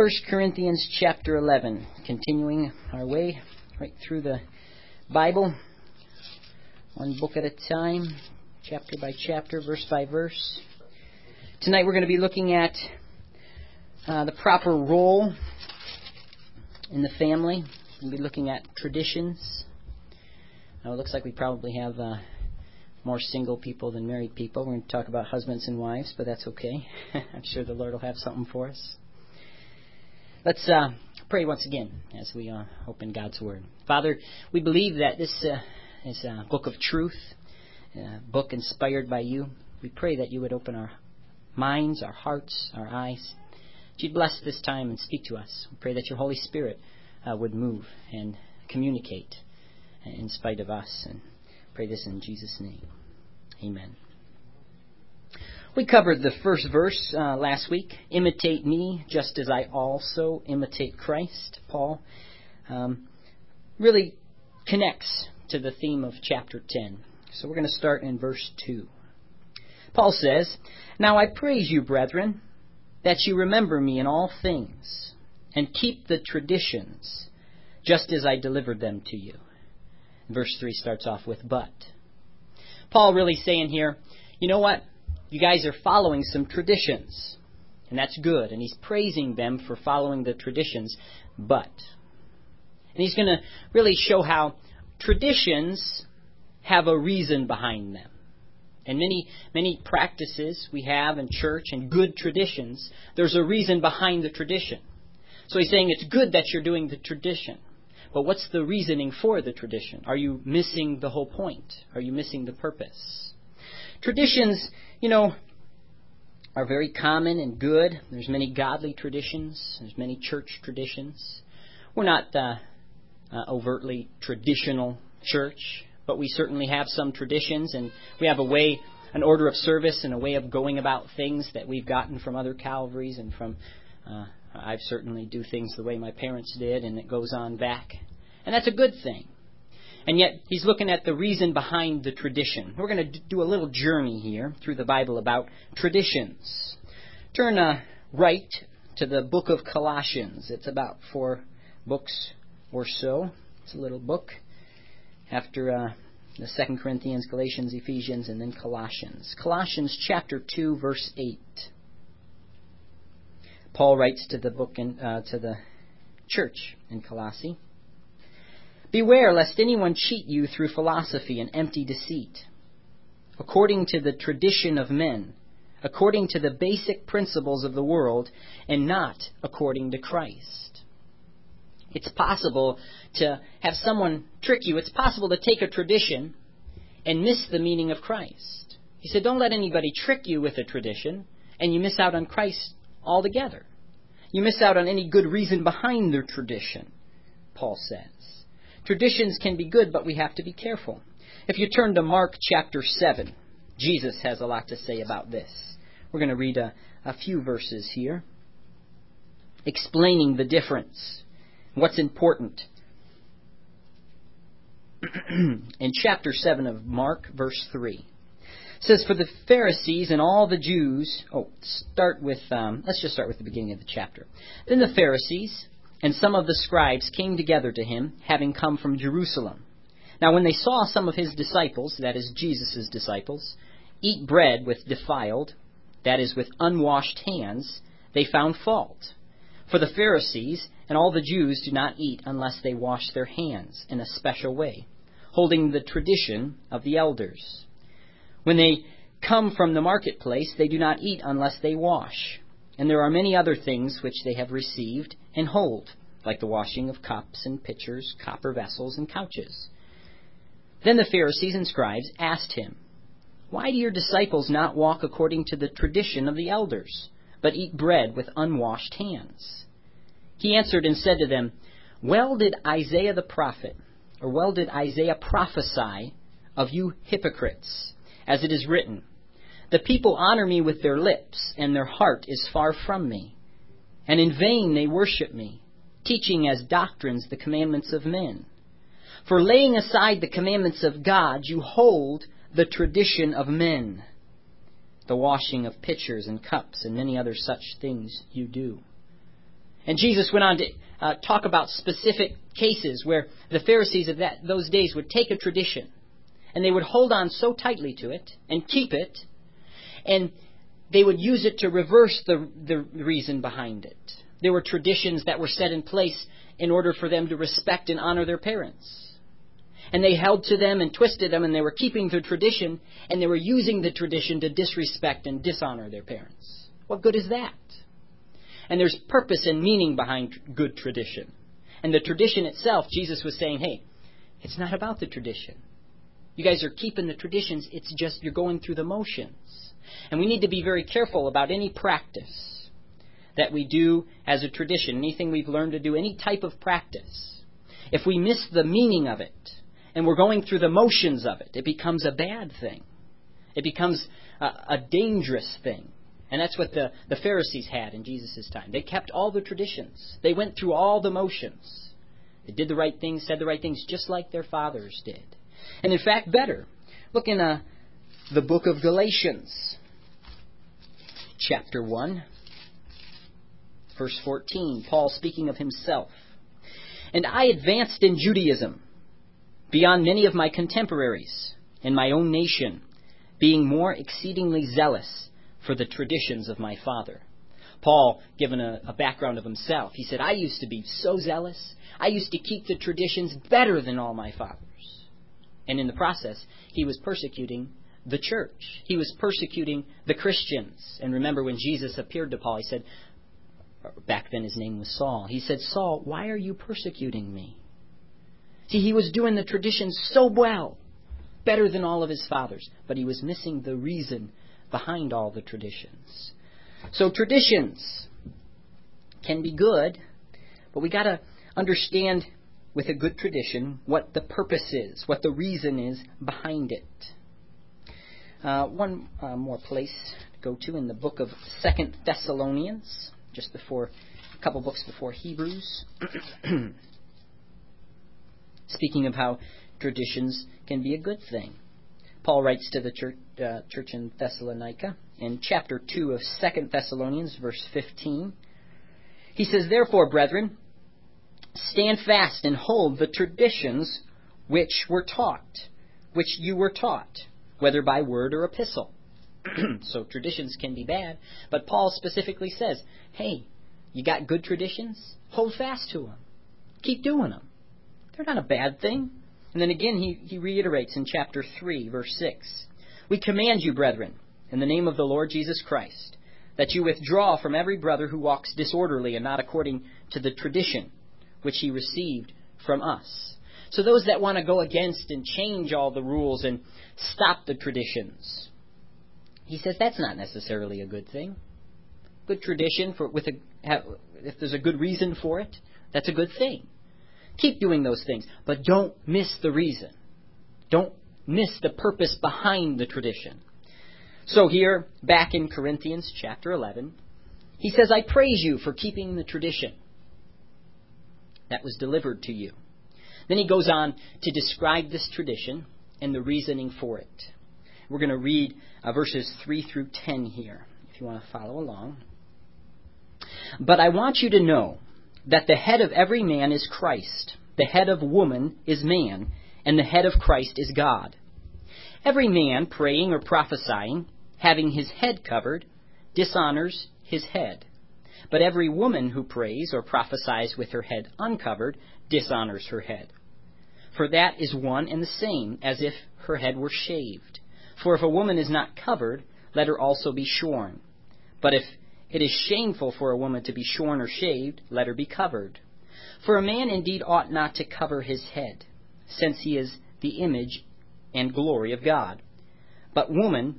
1 Corinthians chapter 11, continuing our way right through the Bible, one book at a time, chapter by chapter, verse by verse. Tonight we're going to be looking at the proper role in the family. We'll be looking at traditions. It looks like we probably have more single people than married people. We're going to talk about husbands and wives, but that's okay. I'm sure the Lord will have something for us. Let's pray once again as we open God's Word. Father, we believe that this is a book of truth, a book inspired by you. We pray that you would open our minds, our hearts, our eyes. That you'd bless this time and speak to us. We pray that your Holy Spirit would move and communicate in spite of us. And pray this in Jesus' name. Amen. We covered the first verse last week. Imitate me just as I also imitate Christ. Paul really connects to the theme of chapter 10. So we're going to start in verse 2. Paul says, "Now I praise you, brethren, that you remember me in all things, and keep the traditions, just as I delivered them to you." Verse 3 starts off with, "But." Paul really saying here, you know what? You guys are following some traditions, and that's good. And he's praising them for following the traditions, but. And he's going to really show how traditions have a reason behind them. And many practices we have in church and good traditions, there's a reason behind the tradition. So he's saying it's good that you're doing the tradition. But what's the reasoning for the tradition? Are you missing the whole point? Are you missing the purpose? Traditions, are very common and good. There's many godly traditions. There's many church traditions. We're not overtly traditional church, but we certainly have some traditions, and we have an order of service and a way of going about things that we've gotten from other Calvaries and from, I certainly do things the way my parents did, and it goes on back. And that's a good thing. And yet, he's looking at the reason behind the tradition. We're going to do a little journey here through the Bible about traditions. Turn right to the book of Colossians. It's about 4 books or so. It's a little book after the 2 Corinthians, Galatians, Ephesians, and then Colossians. Colossians chapter 2, verse 8. Paul writes to the book to the church in Colossae. "Beware lest anyone cheat you through philosophy and empty deceit, according to the tradition of men, according to the basic principles of the world, and not according to Christ." It's possible to have someone trick you. It's possible to take a tradition and miss the meaning of Christ. He said, don't let anybody trick you with a tradition, and you miss out on Christ altogether. You miss out on any good reason behind their tradition, Paul says. Traditions can be good, but we have to be careful. If you turn to Mark chapter 7, Jesus has a lot to say about this. We're going to read a few verses here, explaining the difference, what's important. In chapter 7 of Mark, verse 3, it says, "For the Pharisees and all the Jews..." let's just start with the beginning of the chapter. "Then the Pharisees and some of the scribes came together to him, having come from Jerusalem. Now when they saw some of his disciples," that is Jesus' disciples, "eat bread with defiled," that is with unwashed hands, they found fault. For the Pharisees and all the Jews do not eat unless they wash their hands in a special way, holding the tradition of the elders. When they come from the marketplace, they do not eat unless they wash. And there are many other things which they have received and hold, like the washing of cups and pitchers, copper vessels, and couches. Then the Pharisees and scribes asked him, 'Why do your disciples not walk according to the tradition of the elders, but eat bread with unwashed hands?' He answered and said to them, well did Isaiah prophesy of you hypocrites, as it is written, 'The people honor me with their lips, and their heart is far from me. And in vain they worship me, teaching as doctrines the commandments of men. For laying aside the commandments of God, you hold the tradition of men. The washing of pitchers and cups and many other such things you do. And Jesus went on to talk about specific cases where the Pharisees of those days would take a tradition and they would hold on so tightly to it and keep it, and they would use it to reverse the reason behind it. There were traditions that were set in place in order for them to respect and honor their parents. And they held to them and twisted them, and they were keeping the tradition, and they were using the tradition to disrespect and dishonor their parents. What good is that? And there's purpose and meaning behind good tradition. And the tradition itself, Jesus was saying, hey, it's not about the tradition. You guys are keeping the traditions, it's just you're going through the motions. And we need to be very careful about any practice that we do as a tradition, anything we've learned to do, any type of practice. If we miss the meaning of it, and we're going through the motions of it, it becomes a bad thing. It becomes a dangerous thing. And that's what the Pharisees had in Jesus' time. They kept all the traditions. They went through all the motions. They did the right things, said the right things, just like their fathers did. And in fact, better. Look in the book of Galatians, chapter 1, verse 14. Paul speaking of himself. And I advanced in Judaism beyond many of my contemporaries in my own nation, being more exceedingly zealous for the traditions of my father. Paul, given a background of himself, he said, I used to be so zealous. I used to keep the traditions better than all my fathers. And in the process, he was persecuting the church. He was persecuting the Christians. And remember, when Jesus appeared to Paul, he said, back then his name was Saul. He said, Saul, why are you persecuting me? See, he was doing the traditions so well, better than all of his fathers. But he was missing the reason behind all the traditions. So traditions can be good, but we got to understand with a good tradition what the purpose is, what the reason is behind it. One more place to go to in the book of 2 Thessalonians, just before a couple books before Hebrews. Speaking of how traditions can be a good thing. Paul writes to the church in Thessalonica in chapter 2 of 2 Thessalonians, verse 15. He says, Therefore, brethren, stand fast and hold the traditions which you were taught, whether by word or epistle. So traditions can be bad, but Paul specifically says, hey, you got good traditions? Hold fast to them. Keep doing them. They're not a bad thing. And then again, he reiterates in chapter 3, verse 6, We command you, brethren, in the name of the Lord Jesus Christ, that you withdraw from every brother who walks disorderly and not according to the tradition which he received from us. So those that want to go against and change all the rules and stop the traditions, he says that's not necessarily a good thing. Good tradition, if there's a good reason for it, that's a good thing. Keep doing those things, but don't miss the reason. Don't miss the purpose behind the tradition. So here, back in Corinthians chapter 11, he says, I praise you for keeping the tradition that was delivered to you. Then he goes on to describe this tradition and the reasoning for it. We're going to read verses 3 through 10 here, if you want to follow along. But I want you to know that the head of every man is Christ, the head of woman is man, and the head of Christ is God. Every man praying or prophesying, having his head covered, dishonors his head. But every woman who prays or prophesies with her head uncovered dishonors her head. For that is one and the same as if her head were shaved. For if a woman is not covered, let her also be shorn. But if it is shameful for a woman to be shorn or shaved, let her be covered. For a man indeed ought not to cover his head, since he is the image and glory of God. But woman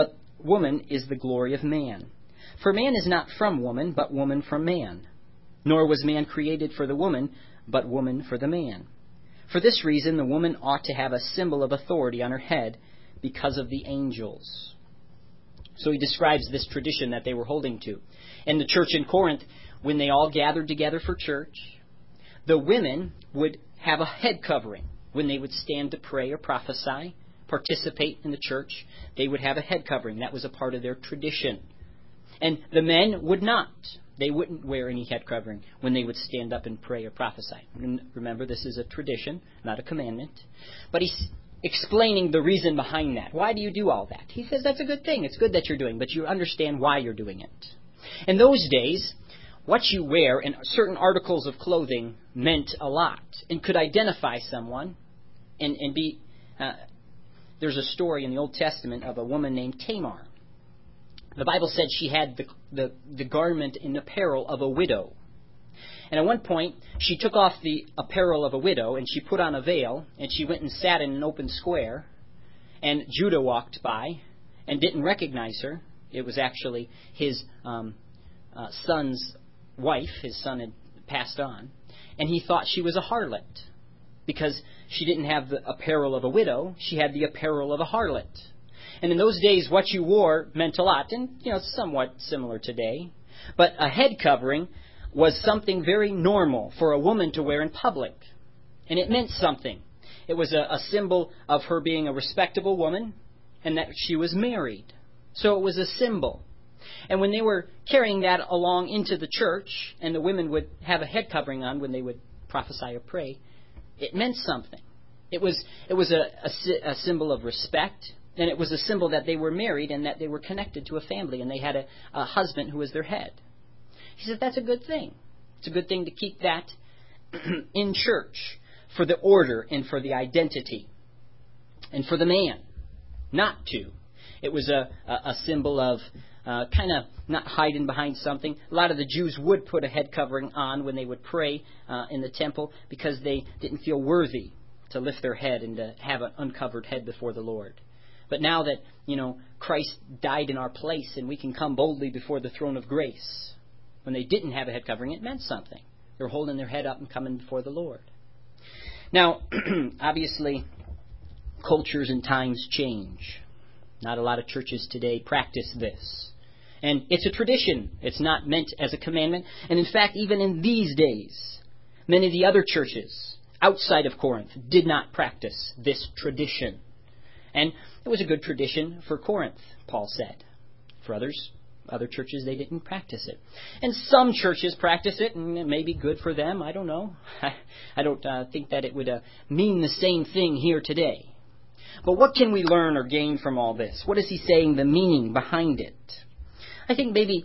is the glory of man. For man is not from woman, but woman from man. Nor was man created for the woman, but woman for the man. For this reason the woman ought to have a symbol of authority on her head because of the angels. So he describes this tradition that they were holding to. In the church in Corinth, when they all gathered together for church, the women would have a head covering. When they would stand to pray or prophesy, participate in the church, they would have a head covering. That was a part of their tradition. And the men would not. They wouldn't wear any head covering when they would stand up and pray or prophesy. Remember, this is a tradition, not a commandment. But he's explaining the reason behind that. Why do you do all that? He says that's a good thing. It's good that you're doing, but you understand why you're doing it. In those days, what you wear and certain articles of clothing meant a lot and could identify someone and be... there's a story in the Old Testament of a woman named Tamar. The Bible said she had the garment and apparel of a widow. And at one point, she took off the apparel of a widow and she put on a veil and she went and sat in an open square. And Judah walked by and didn't recognize her. It was actually his son's wife. His son had passed on. And he thought she was a harlot because she didn't have the apparel of a widow. She had the apparel of a harlot. And in those days, what you wore meant a lot, and somewhat similar today. But a head covering was something very normal for a woman to wear in public. And it meant something. It was a symbol of her being a respectable woman and that she was married. So it was a symbol. And when they were carrying that along into the church, and the women would have a head covering on when they would prophesy or pray, it meant something. It was a symbol of respect. And it was a symbol that they were married and that they were connected to a family and they had a husband who was their head. He said that's a good thing. It's a good thing to keep that in church for the order and for the identity. And for the man not to. It was a symbol of kind of not hiding behind something. A lot of the Jews would put a head covering on when they would pray in the temple because they didn't feel worthy to lift their head and to have an uncovered head before the Lord. But now that, Christ died in our place and we can come boldly before the throne of grace, when they didn't have a head covering, it meant something. They were holding their head up and coming before the Lord. Now, obviously, cultures and times change. Not a lot of churches today practice this. And it's a tradition. It's not meant as a commandment. And in fact, even in these days, many of the other churches outside of Corinth did not practice this tradition. And it was a good tradition for Corinth, Paul said. For other churches, they didn't practice it. And some churches practice it, and it may be good for them. I don't know. I don't think that it would mean the same thing here today. But what can we learn or gain from all this? What is he saying, the meaning behind it? I think maybe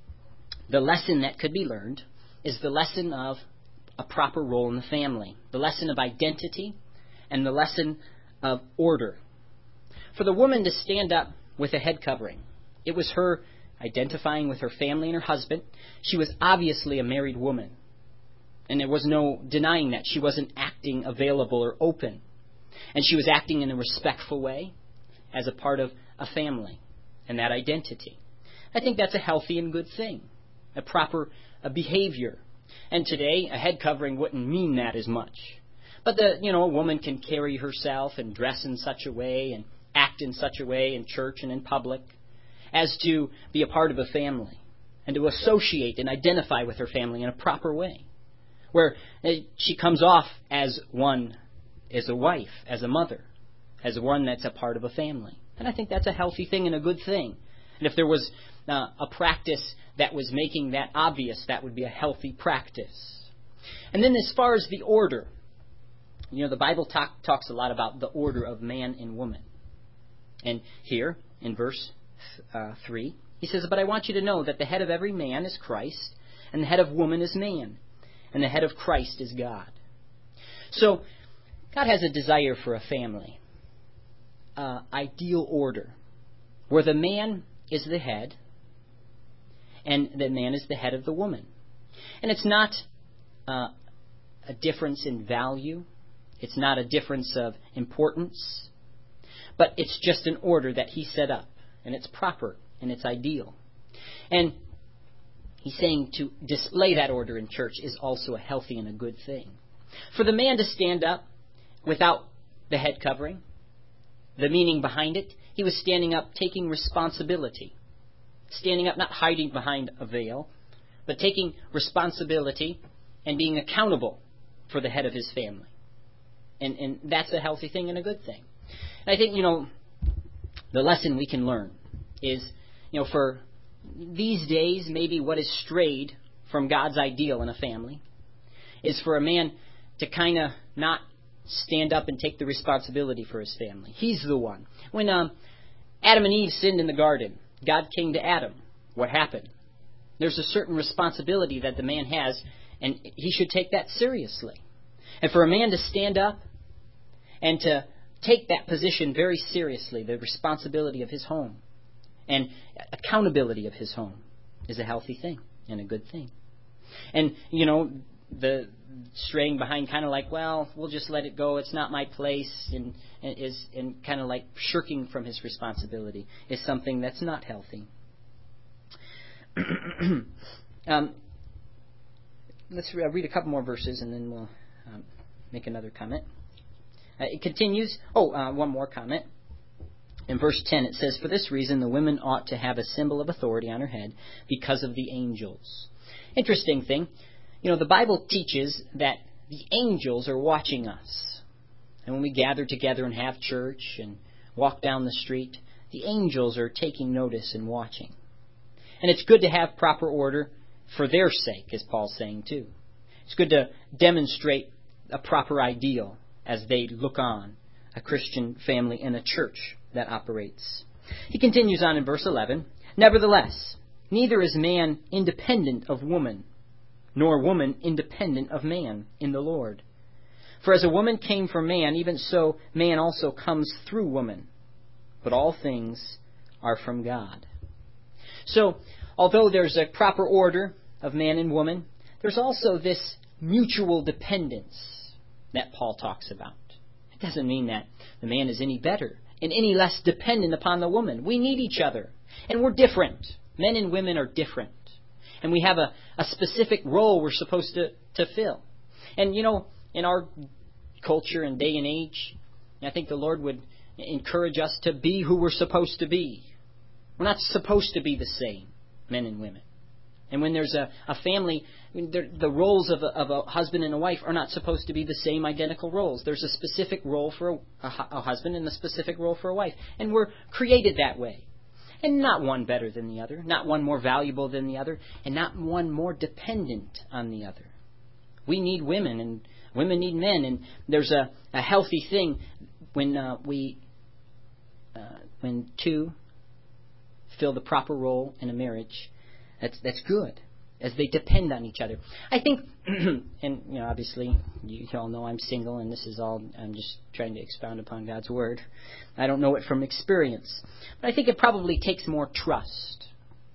the lesson that could be learned is the lesson of a proper role in the family, the lesson of identity, and the lesson of order. For the woman to stand up with a head covering, it was her identifying with her family and her husband. She was obviously a married woman. And there was no denying that. She wasn't acting available or open. And she was acting in a respectful way as a part of a family and that identity. I think that's a healthy and good thing, a proper behavior. And today, a head covering wouldn't mean that as much. But a woman can carry herself and dress in such a way and act in such a way in church and in public as to be a part of a family and to associate and identify with her family in a proper way, where she comes off as a wife, as a mother, as one that's a part of a family. And I think that's a healthy thing and a good thing. And if there was a practice that was making that obvious, that would be a healthy practice. And then as far as the order, the Bible talks a lot about the order of man and woman. And here, in verse 3, he says, "But I want you to know that the head of every man is Christ, and the head of woman is man, and the head of Christ is God." So, God has a desire for a family, ideal order, where the man is the head, and the man is the head of the woman. And it's not a difference in value. It's not a difference of importance. But it's just an order that he set up. And it's proper. And it's ideal. And he's saying to display that order in church is also a healthy and a good thing. For the man to stand up without the head covering, the meaning behind it, he was standing up taking responsibility. Standing up, not hiding behind a veil, but taking responsibility and being accountable for the head of his family. And that's a healthy thing and a good thing. And I think, the lesson we can learn is, for these days, maybe what is strayed from God's ideal in a family is for a man to kind of not stand up and take the responsibility for his family. He's the one. When Adam and Eve sinned in the garden, God came to Adam. What happened? There's a certain responsibility that the man has, and he should take that seriously. And for a man to stand up and to take that position very seriously, the responsibility of his home and accountability of his home, is a healthy thing and a good thing. And, the straying behind kind of like, well, we'll just let it go, it's not my place, and kind of like shirking from his responsibility is something that's not healthy. Let's read a couple more verses and then we'll make another comment. It continues. One more comment. In verse 10 it says, "For this reason the women ought to have a symbol of authority on her head because of the angels." Interesting thing. The Bible teaches that the angels are watching us. And when we gather together and have church and walk down the street, the angels are taking notice and watching. And it's good to have proper order for their sake, as Paul's saying too. It's good to demonstrate a proper ideal as they look on a Christian family and a church that operates. He continues on in verse 11, "Nevertheless, neither is man independent of woman, nor woman independent of man in the Lord. For as a woman came from man, even so man also comes through woman. But all things are from God." So, although there's a proper order of man and woman, there's also this mutual dependence that Paul talks about. It doesn't mean that the man is any better and any less dependent upon the woman. We need each other, and we're different. Men and women are different. And we have a specific role we're supposed to fill. And, in our culture and day and age, I think the Lord would encourage us to be who we're supposed to be. We're not supposed to be the same, men and women. And when there's a family, the roles of a husband and a wife are not supposed to be the same identical roles. There's a specific role for a husband and a specific role for a wife. And we're created that way. And not one better than the other, not one more valuable than the other, and not one more dependent on the other. We need women, and women need men, and there's a healthy thing when two fill the proper role in a marriage. That's good, as they depend on each other. I think, and obviously, you all know I'm single, and this is all, I'm just trying to expound upon God's Word. I don't know it from experience. But I think it probably takes more trust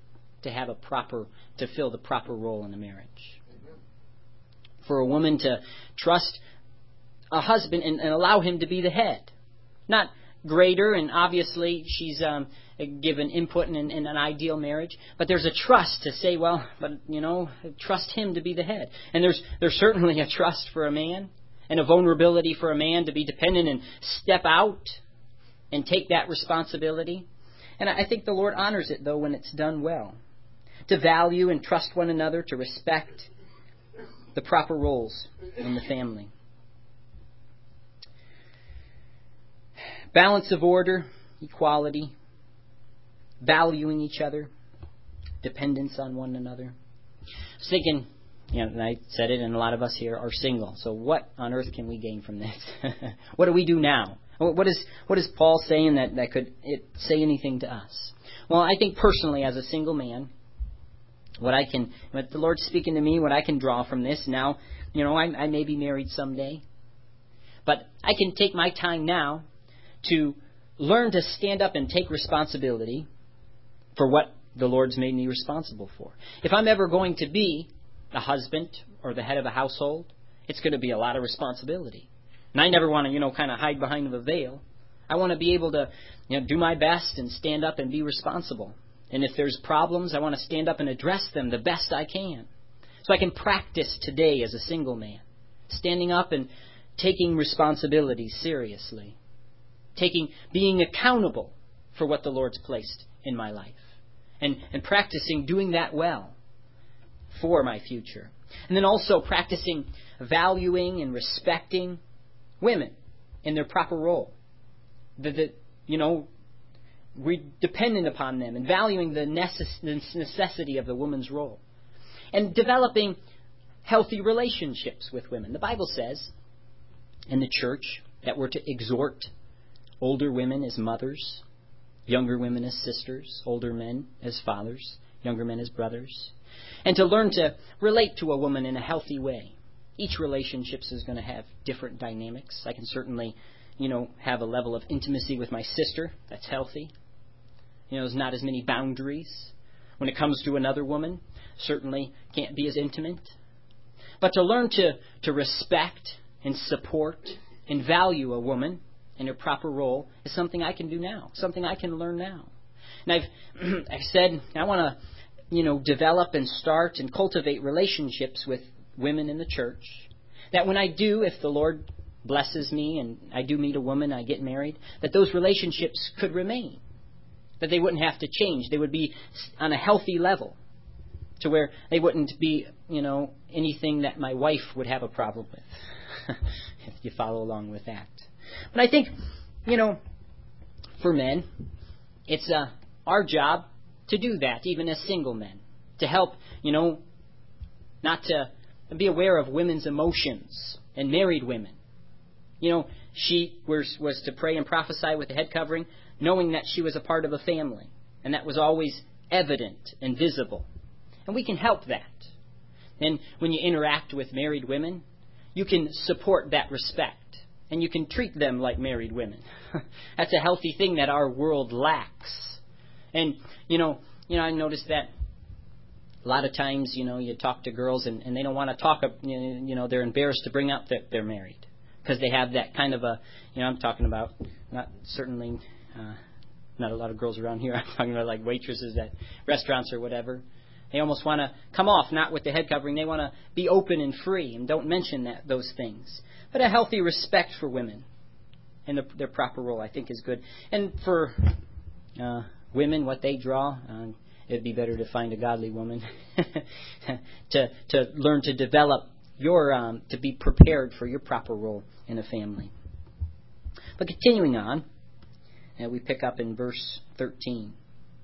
to fill the proper role in a marriage. For a woman to trust a husband and allow him to be the head. Not greater, and obviously she's given input in an ideal marriage, but there's a trust to say, trust him to be the head. And there's certainly a trust for a man and a vulnerability for a man to be dependent and step out and take that responsibility. And I think the Lord honors it, though, when it's done well. To value and trust one another, to respect the proper roles in the family. Balance of order, equality, valuing each other, dependence on one another. I was thinking, and I said it, and a lot of us here are single. So what on earth can we gain from this? What do we do now? What is Paul saying that could say anything to us? Well, I think personally, as a single man, what the Lord's speaking to me, what I can draw from this now, I may be married someday, but I can take my time now to learn to stand up and take responsibility for what the Lord's made me responsible for. If I'm ever going to be a husband or the head of a household, it's going to be a lot of responsibility. And I never want to, kind of hide behind the veil. I want to be able to, do my best and stand up and be responsible. And if there's problems, I want to stand up and address them the best I can. So I can practice today as a single man, standing up and taking responsibility seriously. Being accountable for what the Lord's placed in my life. And practicing doing that well for my future. And then also practicing valuing and respecting women in their proper role. we're dependent upon them and valuing the necessity of the woman's role. And developing healthy relationships with women. The Bible says in the church that we're to exhort older women as mothers, younger women as sisters, older men as fathers, younger men as brothers, and to learn to relate to a woman in a healthy way. Each relationship is going to have different dynamics. I can certainly, have a level of intimacy with my sister that's healthy. There's not as many boundaries. When it comes to another woman, certainly can't be as intimate. But to learn to respect and support and value a woman in her proper role is something I can do now, something I can learn now. And I've said I want to, develop and start and cultivate relationships with women in the church. That when I do, if the Lord blesses me and I do meet a woman, I get married, that those relationships could remain. That they wouldn't have to change. They would be on a healthy level to where they wouldn't be, anything that my wife would have a problem with, if you follow along with that. But I think, for men, it's our job to do that, even as single men, to help, not to be aware of women's emotions and married women. She was to pray and prophesy with the head covering, knowing that she was a part of a family, and that was always evident and visible. And we can help that. And when you interact with married women, you can support that respect, and you can treat them like married women. That's a healthy thing that our world lacks. And, I noticed that a lot of times, you talk to girls and they don't want to talk, they're embarrassed to bring up that they're married. Because they have that kind of a, I'm talking about, not a lot of girls around here. I'm talking about like waitresses at restaurants or whatever. They almost want to come off, not with the head covering. They want to be open and free and don't mention those things. But a healthy respect for women and their proper role, I think, is good. And for women, what they draw, it'd be better to find a godly woman to learn to develop to be prepared for your proper role in a family. But continuing on, we pick up in verse 13.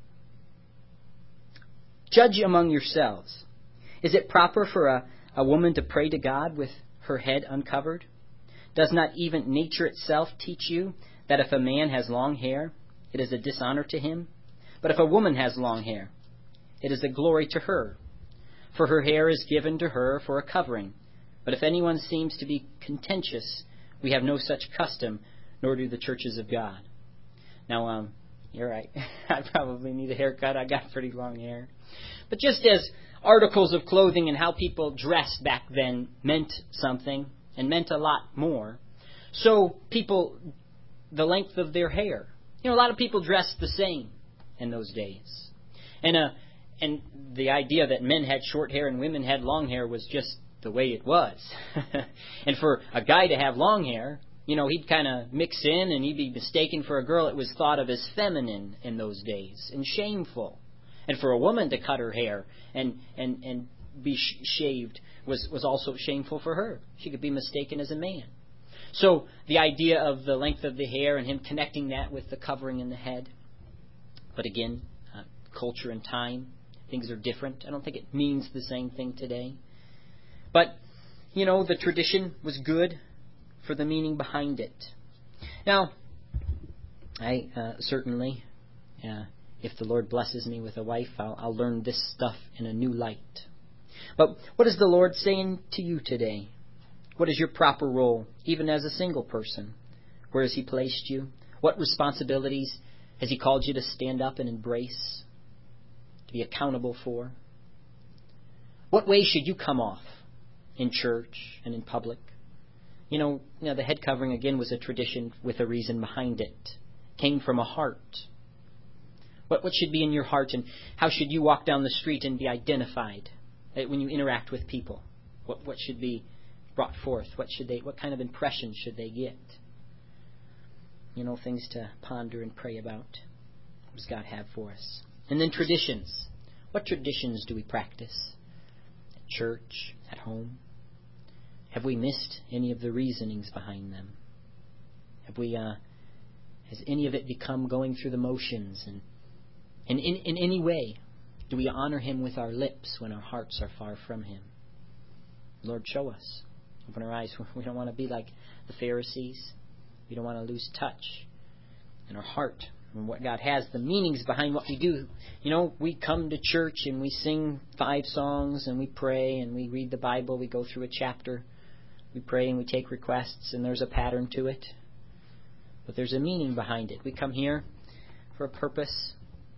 Judge among yourselves. Is it proper for a woman to pray to God with her head uncovered? Does not even nature itself teach you that if a man has long hair, it is a dishonor to him? But if a woman has long hair, it is a glory to her. For her hair is given to her for a covering. But if anyone seems to be contentious, we have no such custom, nor do the churches of God. Now, you're right. I probably need a haircut. I got pretty long hair. But just as articles of clothing and how people dressed back then meant something and meant a lot more, so the length of their hair. A lot of people dressed the same in those days. And the idea that men had short hair and women had long hair was just the way it was. And for a guy to have long hair, he'd kind of mix in and he'd be mistaken for a girl. It was thought of as feminine in those days and shameful. And for a woman to cut her hair and be shaved was also shameful for her. She could be mistaken as a man. So the idea of the length of the hair and him connecting that with the covering in the head. But again, culture and time, things are different. I don't think it means the same thing today. But, the tradition was good for the meaning behind it. Now, I certainly, if the Lord blesses me with a wife, I'll learn this stuff in a new light. But what is the Lord saying to you today? What is your proper role, even as a single person? Where has He placed you? What responsibilities has He called you to stand up and embrace, to be accountable for? What way should you come off in church and in public? The head covering, again, was a tradition with a reason behind it. It came from a heart. What should be in your heart, and how should you walk down the street and be identified when you interact with people? What should be brought forth? What kind of impression should they get? Things to ponder and pray about. What does God have for us? And then traditions. What traditions do we practice? At church, at home? Have we missed any of the reasonings behind them? Have we Has any of it become going through the motions? And in any way, do we honor Him with our lips when our hearts are far from Him? Lord, show us. Open our eyes. We don't want to be like the Pharisees. We don't want to lose touch in our heart and what God has, the meanings behind what we do. You know, we come to church and we sing 5 songs and we pray and we read the Bible. We go through a chapter. We pray and we take requests, and there's a pattern to it. But there's a meaning behind it. We come here for a purpose.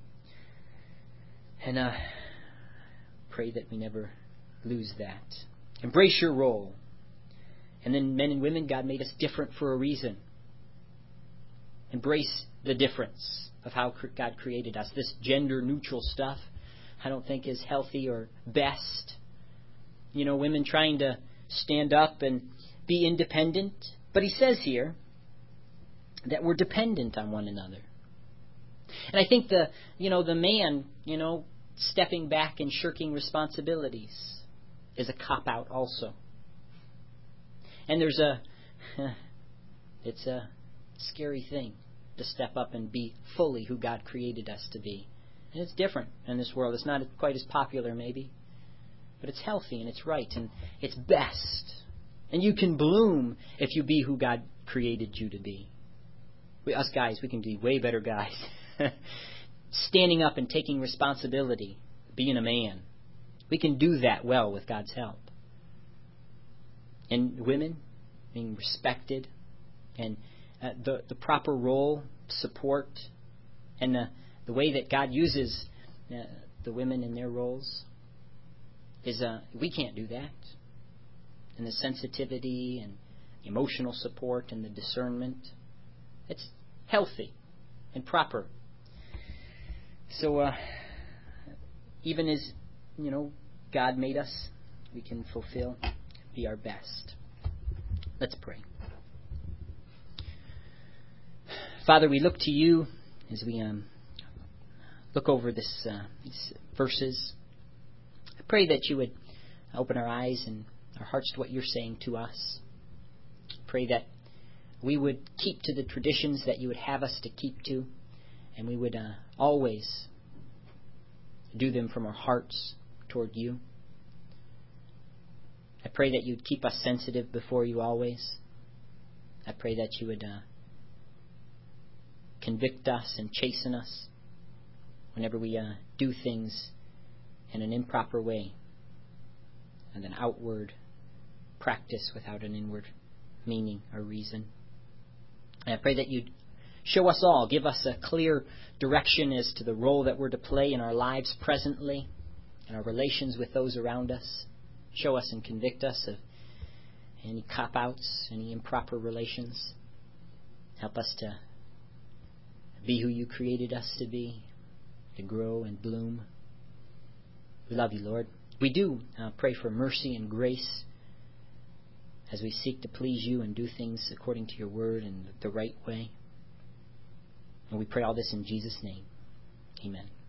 And pray that we never lose that. Embrace your role. And then men and women, God made us different for a reason. Embrace the difference of how God created us. This gender-neutral stuff, I don't think is healthy or best. You know, women trying to stand up and be independent. But He says here that we're dependent on one another. And I think the man, stepping back and shirking responsibilities is a cop-out also. And it's a scary thing to step up and be fully who God created us to be. And it's different in this world. It's not quite as popular maybe, but it's healthy and it's right and it's best. And you can bloom if you be who God created you to be. Us guys, we can be way better guys. Standing up and taking responsibility, being a man. We can do that well with God's help. And women being respected and the proper role, support, and the way that God uses the women in their roles is we can't do that. And the sensitivity and emotional support and the discernment, it's healthy and proper. So even as God made us, we can be our best. Let's pray. Father, we look to You as we look over these verses. I pray that You would open our eyes and our hearts to what You're saying to us. Pray that we would keep to the traditions that You would have us to keep to, and we would always do them from our hearts toward You. I pray that You'd keep us sensitive before You always. I pray that You would convict us and chasten us whenever we do things in an improper way and an outward practice without an inward meaning or reason. And I pray that You'd show us all, give us a clear direction as to the role that we're to play in our lives presently and our relations with those around us. Show us and convict us of any cop-outs, any improper relations. Help us to be who You created us to be, to grow and bloom. We love You, Lord. We do pray for mercy and grace as we seek to please You and do things according to Your word and the right way. And we pray all this in Jesus' name. Amen.